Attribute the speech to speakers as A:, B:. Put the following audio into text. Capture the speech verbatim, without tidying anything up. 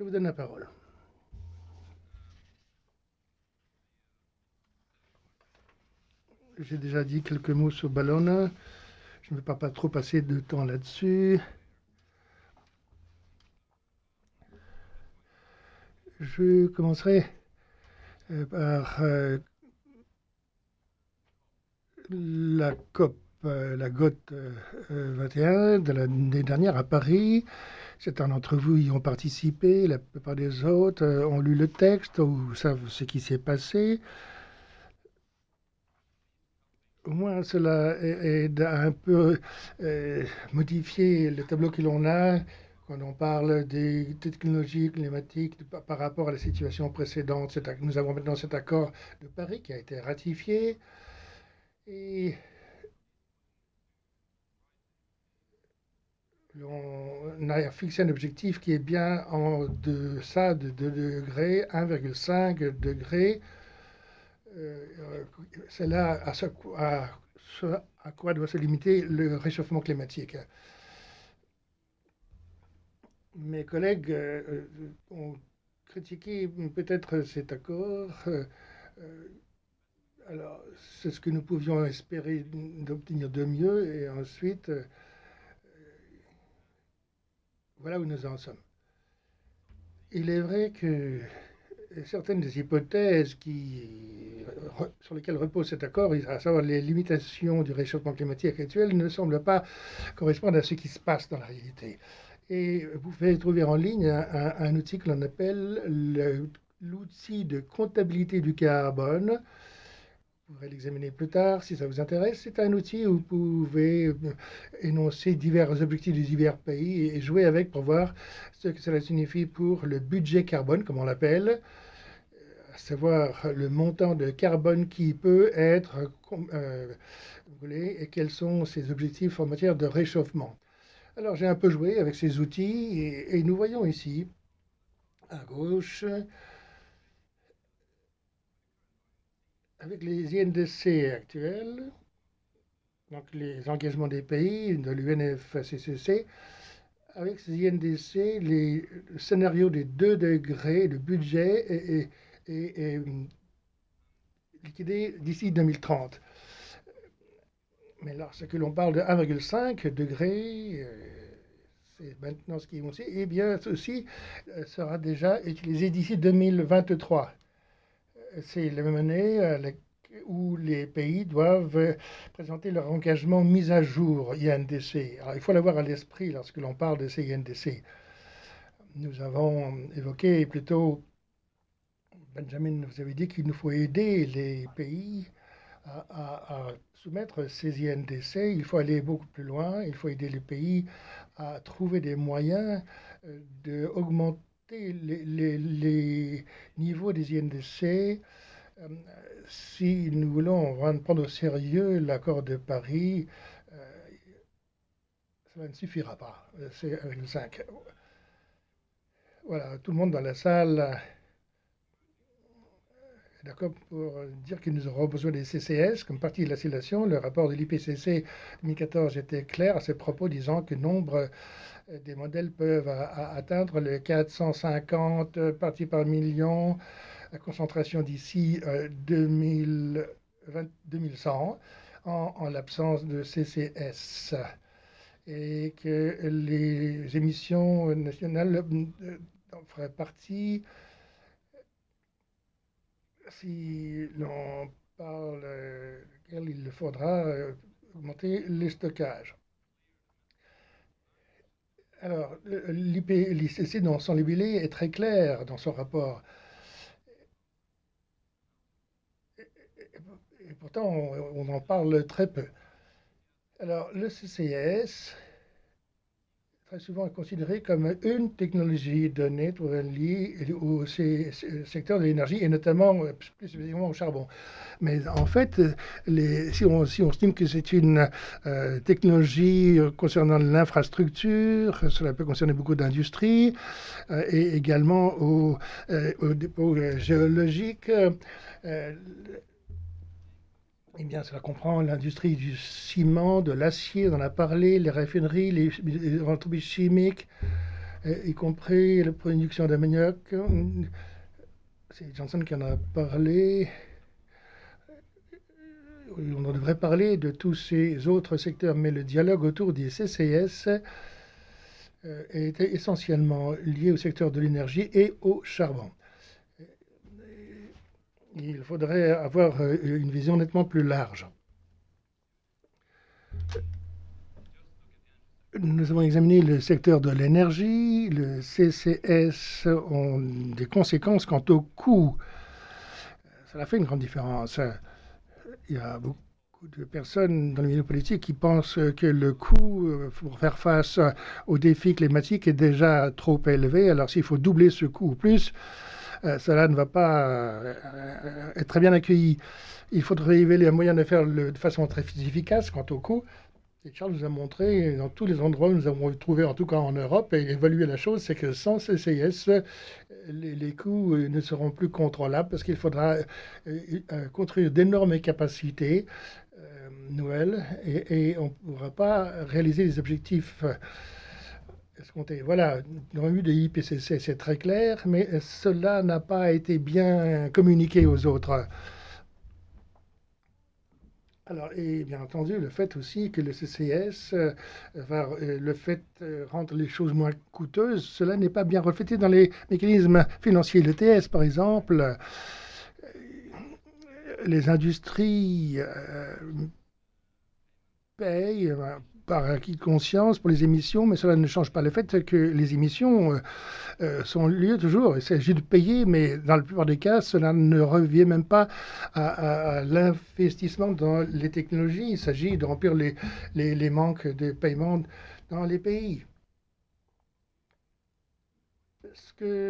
A: Je vous donne la parole. J'ai déjà dit quelques mots sur Ballona. Je ne vais pas, pas trop passer de temps là-dessus. Je commencerai euh, par euh, la COP, euh, la GOT euh, vingt et un de l'année dernière à Paris. Certains d'entre vous y ont participé, la plupart des autres euh, ont lu le texte ou savent ce qui s'est passé. Au moins, cela aide à un peu euh, modifier le tableau que l'on a quand on parle des technologies climatiques par rapport à la situation précédente. Nous avons maintenant cet accord de Paris qui a été ratifié et on a fixé un objectif qui est bien en deçà de deux degrés, un virgule cinq degrés. Euh, C'est là à ce, à ce à quoi doit se limiter le réchauffement climatique. Mes collègues euh, ont critiqué peut-être cet accord. Euh, euh, alors, c'est ce que nous pouvions espérer d'obtenir de mieux. Et ensuite, euh, voilà où nous en sommes. Il est vrai que certaines des hypothèses qui, sur lesquelles repose cet accord, à savoir les limitations du réchauffement climatique actuel, ne semblent pas correspondre à ce qui se passe dans la réalité. Et vous pouvez trouver en ligne un, un, un outil que l'on appelle l'outil de comptabilité du carbone. Vous pourrez l'examiner plus tard si ça vous intéresse. C'est un outil où vous pouvez énoncer divers objectifs de divers pays et jouer avec pour voir ce que cela signifie pour le budget carbone, comme on l'appelle, à savoir le montant de carbone qui peut être euh, et quels sont ses objectifs en matière de réchauffement. Alors j'ai un peu joué avec ces outils et, et nous voyons ici, à gauche, avec les I N D C actuels, donc les engagements des pays de l'U N F C C C, avec ces I N D C, les scénarios des deux degrés, le budget est, est, est, est liquidé d'ici deux mille trente. Mais lorsque l'on parle de un virgule cinq degrés, euh, c'est maintenant ce qui est annoncé, eh bien ceci euh, sera déjà utilisé d'ici deux mille vingt-trois. C'est la même année euh, où les pays doivent euh, présenter leur engagement mis à jour I N D C. Alors, il faut l'avoir à l'esprit lorsque l'on parle de ces I N D C. Nous avons évoqué plutôt, Benjamin vous avez dit qu'il nous faut aider les pays à, à, à soumettre ces I N D C. Il faut aller beaucoup plus loin. Il faut aider les pays à trouver des moyens euh, d'augmenter les, les, les niveaux des I N D C. Euh, si nous voulons vraiment prendre au sérieux l'accord de Paris, euh, cela ne suffira pas. C'est un virgule cinq. Voilà, tout le monde dans la salle est d'accord pour dire que nous aurons besoin des C C S comme partie de la simulation. Le rapport de l'I P C C deux mille quatorze était clair à ce propos, disant que nombre des modèles peuvent a, a, atteindre les quatre cent cinquante parties par million, la concentration d'ici euh, deux mille vingt, deux mille cent en, en l'absence de C C S. Et que les émissions nationales euh, en feraient partie si l'on parle, euh, il faudra euh, augmenter les stockages. Alors, l'I P C C, dans son libellé, est très clair dans son rapport. Et pourtant, on, on en parle très peu. Alors, le C C S, très souvent considéré comme une technologie donnée pour liée au secteur de l'énergie et notamment plus spécifiquement au charbon. Mais en fait, les, si, on, si on estime que c'est une euh, technologie concernant l'infrastructure, cela peut concerner beaucoup d'industries euh, et également au, euh, au dépôt géologique. Euh, eh bien, cela comprend l'industrie du ciment, de l'acier, on en a parlé, les raffineries, les, les entreprises chimiques, y compris la production d'ammoniac. C'est Johnson qui en a parlé. On devrait parler de tous ces autres secteurs, mais le dialogue autour des C C S euh, était essentiellement lié au secteur de l'énergie et au charbon. Il faudrait avoir euh, une vision nettement plus large. Nous avons examiné le secteur de l'énergie. Le C C S ont des conséquences quant au coût. Ça a fait une grande différence. Il y a beaucoup de personnes dans le milieu politique qui pensent que le coût euh, pour faire face aux défis climatiques est déjà trop élevé. Alors s'il faut doubler ce coût ou plus, euh, cela ne va pas euh, être très bien accueilli. Il faudrait évaluer un moyen de faire le, de façon très efficace quant au coût. Et Charles nous a montré dans tous les endroits où nous avons trouvé, en tout cas en Europe, et évalué la chose, c'est que sans C C S, les, les coûts ne seront plus contrôlables parce qu'il faudra euh, euh, construire d'énormes capacités euh, nouvelles et, et on ne pourra pas réaliser les objectifs euh, escomptés. Voilà, dans le but de I P C C, c'est très clair, mais cela n'a pas été bien communiqué aux autres. Alors, et bien entendu, le fait aussi que le C C S euh, va, euh, le fait euh, rendre les choses moins coûteuses, cela n'est pas bien reflété dans les mécanismes financiers. Le T S, par exemple, euh, les industries euh, payent euh, par acquis de conscience pour les émissions, mais cela ne change pas le fait que les émissions euh, euh, sont liées toujours. Il s'agit de payer, mais dans la plupart des cas, cela ne revient même pas à, à, à l'investissement dans les technologies. Il s'agit de remplir les, les, les manques de paiement dans les pays. Ce que